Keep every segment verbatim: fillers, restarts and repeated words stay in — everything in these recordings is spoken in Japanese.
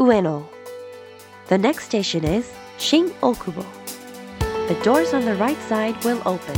Ueno. The next station is Shin-Okubo. The doors on the right side will open.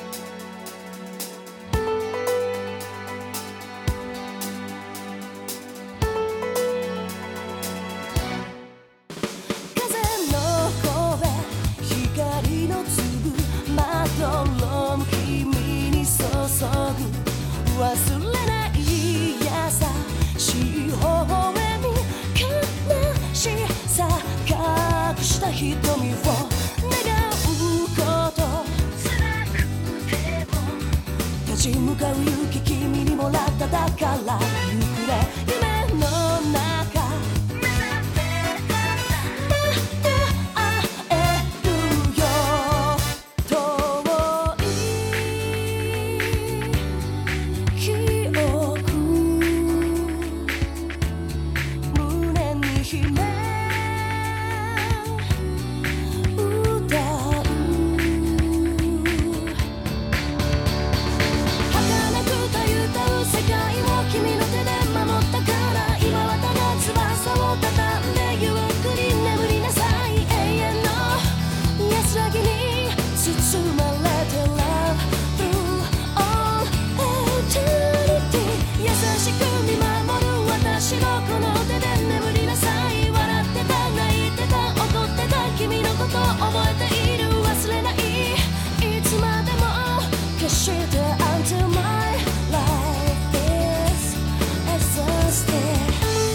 忘れない優しい微笑み悲しさ隠した瞳を願うこと辛くても立ち向かう勇気君にもらっただからゆっくれ夢の中目覚めたらまた会えるよ遠い記憶胸に秘め歌う儚くたゆたう世界を君の手で守ったから今はただ翼を畳んでゆっくり眠りなさい永遠の安らぎに包まれて Love through all eternity 優しく見守る私のこの手で眠りなさい笑ってた泣いてた怒ってた君のこと覚えている忘れないいつまでも決して Until my life is exhausted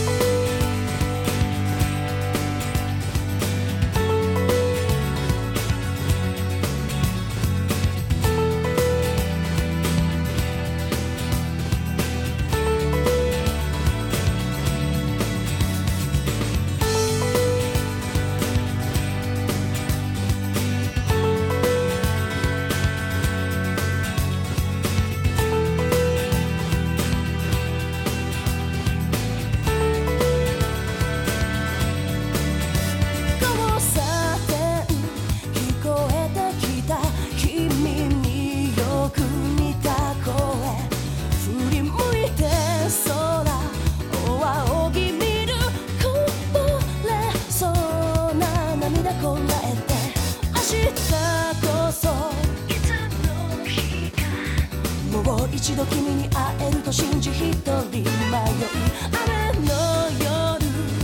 交差点聞こえてきた君によく似た声振り向いて空を仰ぎ見るこぼれそうな涙こらえて明日こそいつの日かもう一度君に会えると信じ一人迷い雨の夜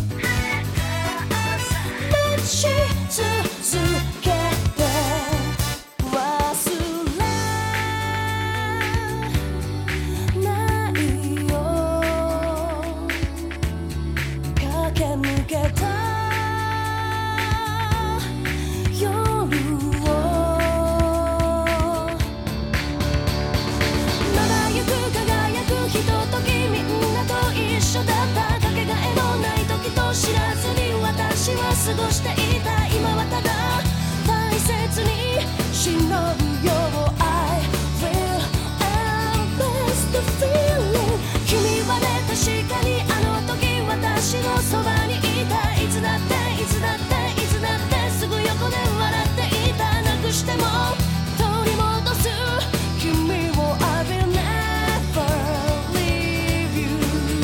待ち続けて忘れないよ駆け抜けた夜をまだゆく輝くひとときみんなと一緒だったかけがえのない時と知らずに私は過ごしていた今はただ大切に忍ぶよ I will embrace the feeling 君はね確かにあの時私のそばにいたいつだっていつだっていつだってすぐ横で笑っていたなくしても取り戻す君を I will never leave you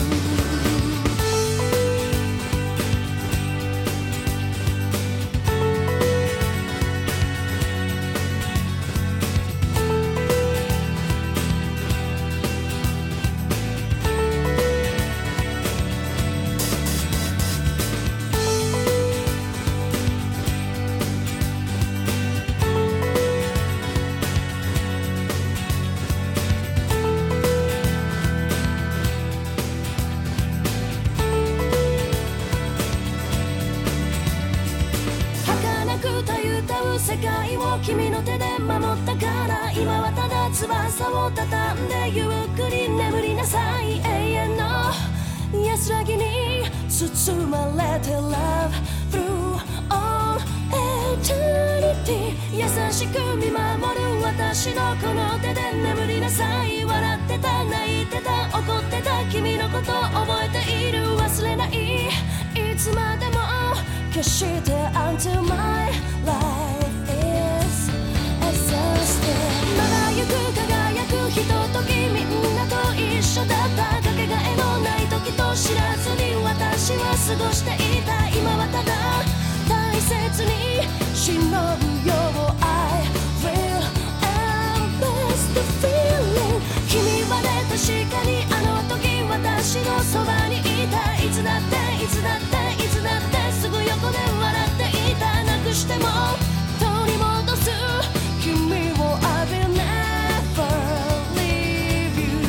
儚くたゆたう世界を君の手で守ったから今はただ翼を畳んでゆっくり眠りなさい永遠の安らぎに包まれて Love through all eternity 優しく見守る私のこの手で眠りなさい笑ってた泣いてた怒ってた君のこと覚えている忘れないいつまでも決して Until my life is exhausted まだゆく輝くひとときみんなと一緒だったかけがえのない時と知らずに私は過ごしていた。今はただ大切に忍ぶよ。 I will embrace the feeling。 君はね、確かにあの時私のそばにいた。いつだっていつだっていつだってすぐ横で笑っていた。なくしても取り戻す君を I will never leave you。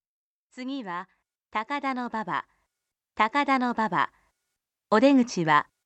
次は高田の馬場。高田の馬場。お出口は